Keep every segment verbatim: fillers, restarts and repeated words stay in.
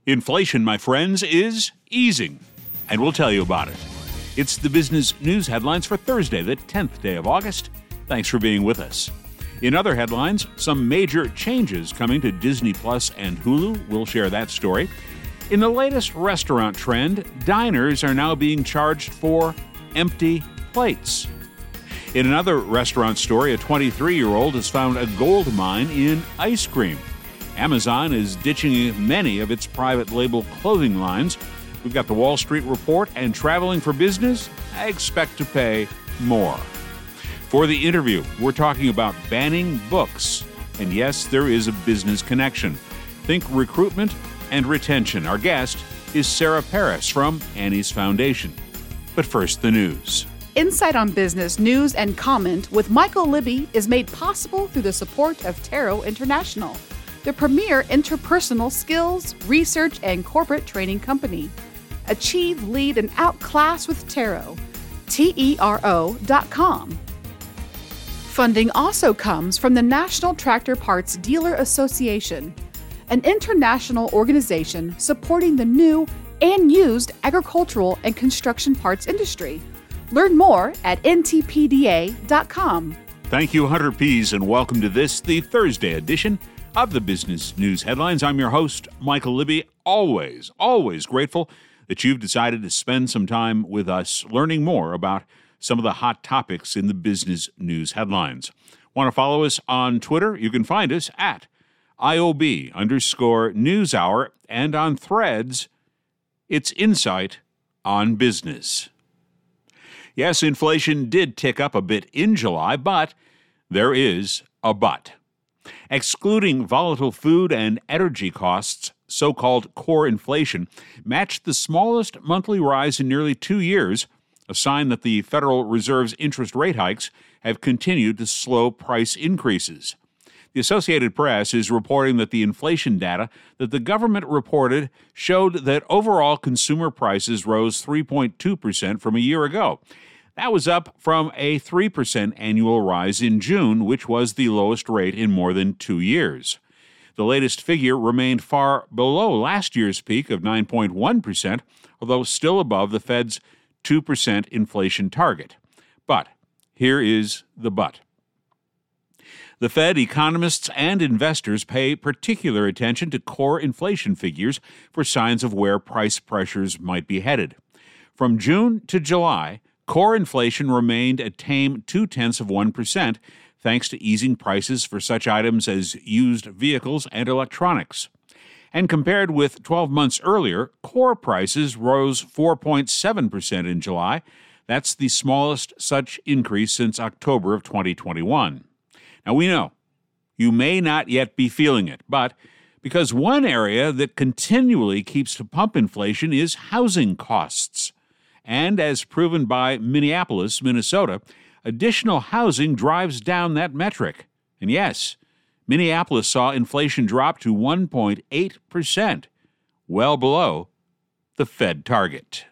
Inflation, my friends, is easing, and we'll tell you about it. It's the business news headlines for Thursday, the tenth day of August. Thanks for being with us. In other headlines, some major changes coming to Disney Plus and Hulu. We'll share that story. In the latest restaurant trend, diners are now being charged for empty plates. In another restaurant story, a twenty-three-year-old has found a gold mine in ice cream. Amazon is ditching many of its private label clothing lines. We've got the Wall Street Report, and traveling for business, I expect to pay more. For the interview, we're talking about banning books. And yes, there is a business connection. Think recruitment and retention. Our guest is Sarah Paris from Annie's Foundation. But first, the news. Insight on Business News and Comment with Michael Libby is made possible through the support of Taro International, the premier interpersonal skills, research, and corporate training company. Achieve, lead, and outclass with Taro. T E R O dot com. Funding also comes from the National Tractor Parts Dealer Association, an international organization supporting the new and used agricultural and construction parts industry. Learn more at N T P D A dot com. Thank you, Hunter Pease, and welcome to this, the Thursday edition of the Business News Headlines. I'm your host, Michael Libby. Always, always grateful that you've decided to spend some time with us learning more about some of the hot topics in the Business News Headlines. Want to follow us on Twitter? You can find us at I O B underscore News Hour, and on Threads, it's Insight on Business. Yes, inflation did tick up a bit in July, but there is a but. Excluding volatile food and energy costs, so-called core inflation matched the smallest monthly rise in nearly two years, a sign that the Federal Reserve's interest rate hikes have continued to slow price increases. The Associated Press is reporting that the inflation data that the government reported showed that overall consumer prices rose three point two percent from a year ago. That was up from a three percent annual rise in June, which was the lowest rate in more than two years. The latest figure remained far below last year's peak of nine point one percent, although still above the Fed's two percent inflation target. But here is the but. The Fed, economists, and investors pay particular attention to core inflation figures for signs of where price pressures might be headed. From June to July, core inflation remained a tame two-tenths of one percent, thanks to easing prices for such items as used vehicles and electronics. And compared with twelve months earlier, core prices rose four point seven percent in July. That's the smallest such increase since October of twenty twenty-one. Now, we know you may not yet be feeling it, but because one area that continually keeps to pump inflation is housing costs. And as proven by Minneapolis, Minnesota, additional housing drives down that metric. And yes, Minneapolis saw inflation drop to one point eight percent, well below the Fed target.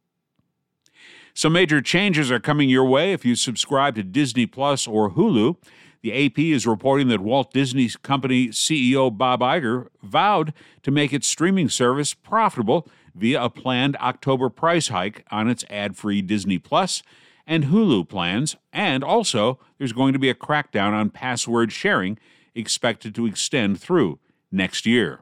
Some major changes are coming your way if you subscribe to Disney Plus or Hulu. The A P is reporting that Walt Disney Company C E O Bob Iger vowed to make its streaming service profitable via a planned October price hike on its ad-free Disney Plus and Hulu plans, and also there's going to be a crackdown on password sharing expected to extend through next year.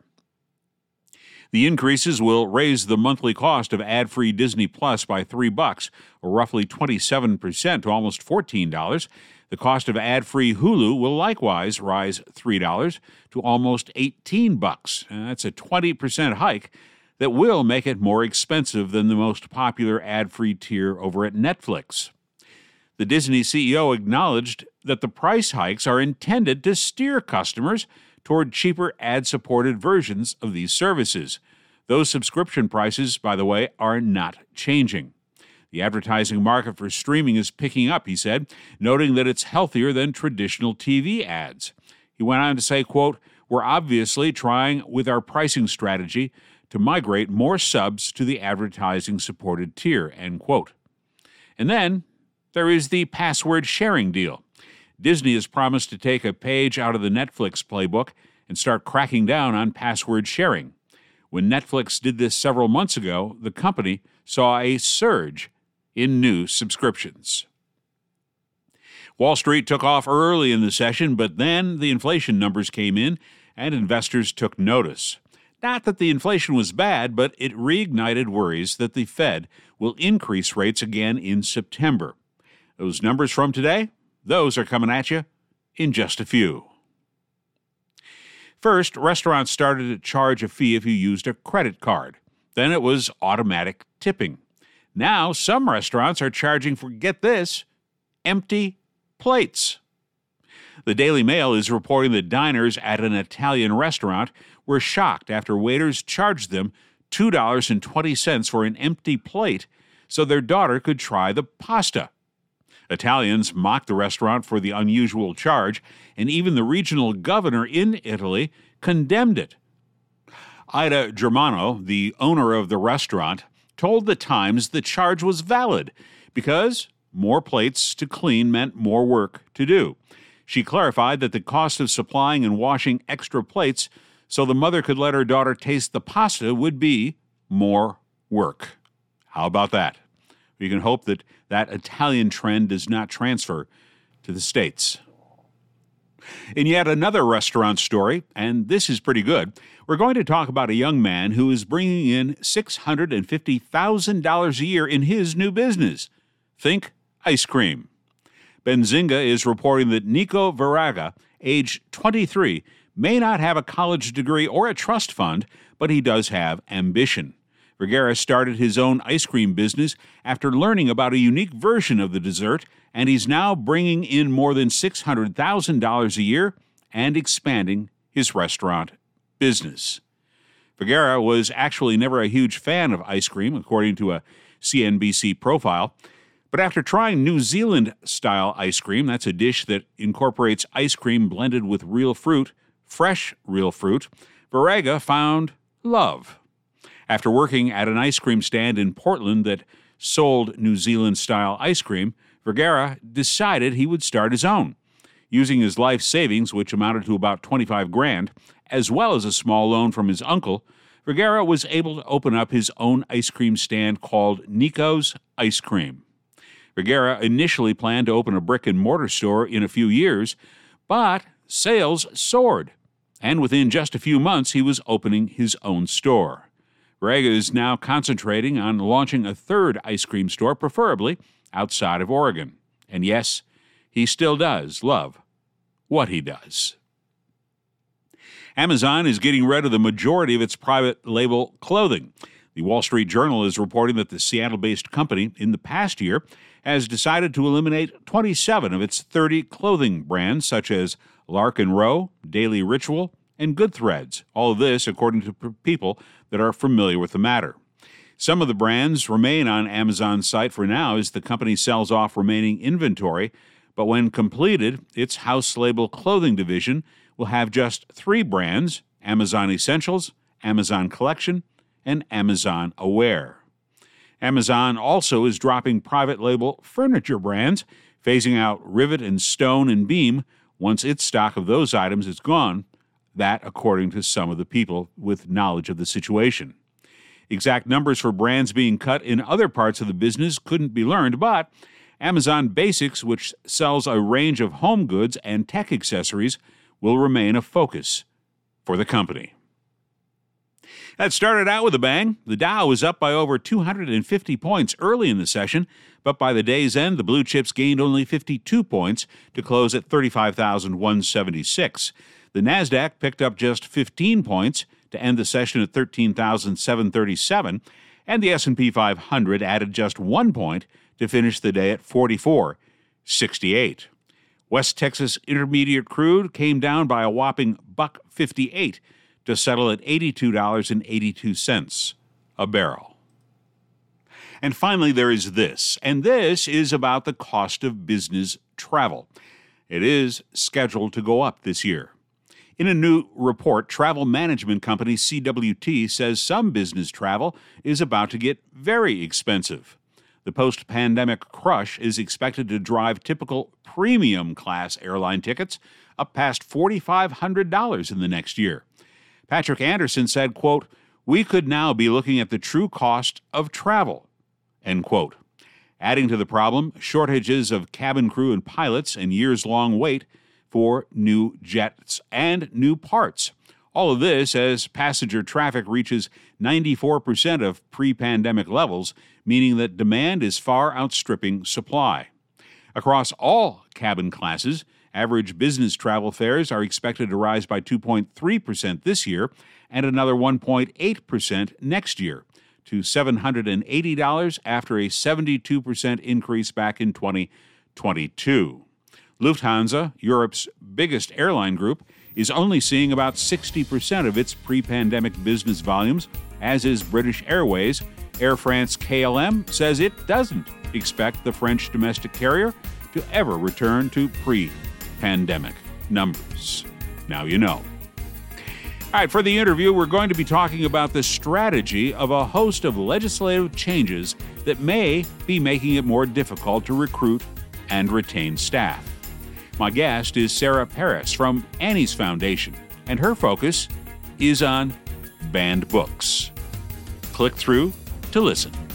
The increases will raise the monthly cost of ad-free Disney Plus by three bucks, or roughly twenty-seven percent to almost fourteen dollars. The cost of ad-free Hulu will likewise rise three dollars to almost eighteen bucks. And that's a twenty percent hike that will make it more expensive than the most popular ad-free tier over at Netflix. The Disney C E O acknowledged that the price hikes are intended to steer customers toward cheaper ad-supported versions of these services. Those subscription prices, by the way, are not changing. The advertising market for streaming is picking up, he said, noting that it's healthier than traditional T V ads. He went on to say, quote, "We're obviously trying with our pricing strategy to migrate more subs to the advertising-supported tier," end quote. And then there is the password sharing deal. Disney has promised to take a page out of the Netflix playbook and start cracking down on password sharing. When Netflix did this several months ago, the company saw a surge in new subscriptions. Wall Street took off early in the session, but then the inflation numbers came in and investors took notice. Not that the inflation was bad, but it reignited worries that the Fed will increase rates again in September. Those numbers from today, those are coming at you in just a few. First, restaurants started to charge a fee if you used a credit card. Then it was automatic tipping. Now, some restaurants are charging for, get this, empty plates. The Daily Mail is reporting that diners at an Italian restaurant were shocked after waiters charged them two dollars and twenty cents for an empty plate so their daughter could try the pasta. Italians mocked the restaurant for the unusual charge, and even the regional governor in Italy condemned it. Ida Germano, the owner of the restaurant, told the Times the charge was valid because more plates to clean meant more work to do. She clarified that the cost of supplying and washing extra plates so the mother could let her daughter taste the pasta would be more work. How about that? We can hope that that Italian trend does not transfer to the States. In yet another restaurant story, and this is pretty good, we're going to talk about a young man who is bringing in six hundred fifty thousand dollars a year in his new business. Think ice cream. Benzinga is reporting that Nico Verhaeghe, age twenty-three, may not have a college degree or a trust fund, but he does have ambition. Verhaeghe started his own ice cream business after learning about a unique version of the dessert, and he's now bringing in more than six hundred thousand dollars a year and expanding his restaurant business. Verhaeghe was actually never a huge fan of ice cream, according to a C N B C profile. But after trying New Zealand-style ice cream, that's a dish that incorporates ice cream blended with real fruit, fresh real fruit, Verhaeghe found love. After working at an ice cream stand in Portland that sold New Zealand-style ice cream, Verhaeghe decided he would start his own. Using his life savings, which amounted to about twenty-five grand, as well as a small loan from his uncle, Verhaeghe was able to open up his own ice cream stand called Nico's Ice Cream. Verhaeghe initially planned to open a brick-and-mortar store in a few years, but sales soared, and within just a few months he was opening his own store. Verhaeghe is now concentrating on launching a third ice cream store, preferably outside of Oregon. And yes, he still does love what he does. Amazon is getting rid of the majority of its private label clothing. The Wall Street Journal is reporting that the Seattle-based company, in the past year, has decided to eliminate twenty-seven of its thirty clothing brands, such as Lark and Row, Daily Ritual, and Good Threads. All of this, according to p- people that are familiar with the matter. Some of the brands remain on Amazon's site for now as the company sells off remaining inventory, but when completed, its house label clothing division will have just three brands: Amazon Essentials, Amazon Collection, and Amazon Aware. Amazon also is dropping private label furniture brands, phasing out Rivet and Stone and Beam once its stock of those items is gone. That, according to some of the people with knowledge of the situation. Exact numbers for brands being cut in other parts of the business couldn't be learned, but Amazon Basics, which sells a range of home goods and tech accessories, will remain a focus for the company. That started out with a bang. The Dow was up by over two hundred fifty points early in the session, but by the day's end, the blue chips gained only fifty-two points to close at thirty-five thousand one hundred seventy-six. The Nasdaq picked up just fifteen points to end the session at thirteen thousand seven hundred thirty-seven, and the S and P five hundred added just one point to finish the day at forty-four sixty-eight. West Texas Intermediate crude came down by a whopping buck fifty-eight to settle at eighty-two dollars and eighty-two cents a barrel. And finally, there is this, and this is about the cost of business travel. It is scheduled to go up this year. In a new report, travel management company C W T says some business travel is about to get very expensive. The post-pandemic crush is expected to drive typical premium class airline tickets up past four thousand five hundred dollars in the next year. Patrick Anderson said, quote, we could now be looking at the true cost of travel, end quote. Adding to the problem, shortages of cabin crew and pilots and years-long wait for new jets and new parts. All of this as passenger traffic reaches ninety-four percent of pre-pandemic levels, meaning that demand is far outstripping supply. Across all cabin classes, average business travel fares are expected to rise by two point three percent this year and another one point eight percent next year, to seven hundred eighty dollars after a seventy-two percent increase back in twenty twenty-two. Lufthansa, Europe's biggest airline group, is only seeing about sixty percent of its pre-pandemic business volumes, as is British Airways. Air France-K L M says it doesn't expect the French domestic carrier to ever return to pre-pandemic numbers. Now you know. All right, for the interview, we're going to be talking about the strategy of a host of legislative changes that may be making it more difficult to recruit and retain staff. My guest is Sarah Paris from Annie's Foundation, and her focus is on banned books. Click through to listen.